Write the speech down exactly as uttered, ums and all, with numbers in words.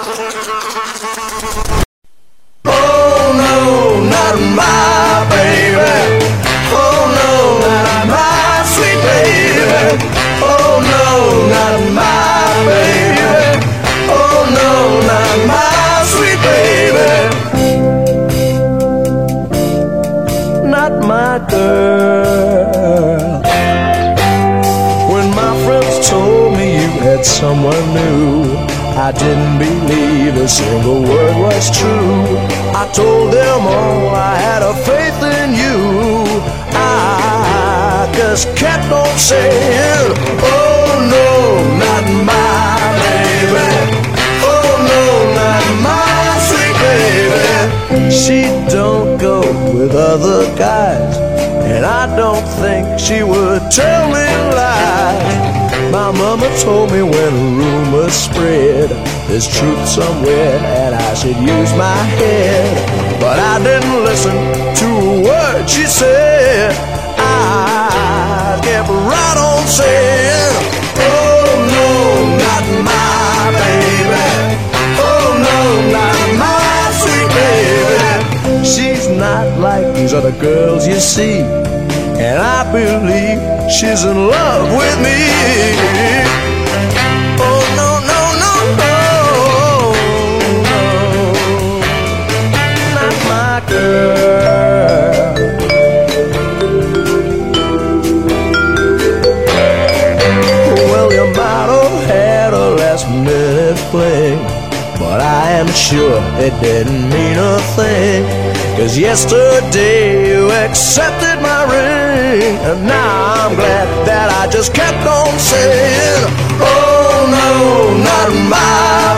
Oh no, not my baby. Oh no, not my sweet baby. Oh no, not my baby. Oh no, not my sweet baby. Not my girl. When my friends told me you had someone new, I didn't believe a single word was true. I told them all I had a faith in you. I just kept on saying, oh no, not my baby. Oh no, not my sweet baby. She don't go with other guys, and I don't think she would tell me lies. My mama told me when rumors spread, there's truth somewhere and I should use my head. But I didn't listen to a word she said. I kept right on saying, oh no, not my baby. Oh no, not my sweet baby. She's not like these other girls you see, and I believe she's in love with me. Oh no, no, no, no, no, not my girl. Well, you might have had a last minute fling, but I am sure it didn't mean a thing. 'Cause yesterday you accepted my ring, and now I'm glad that I just kept on saying, oh no, not my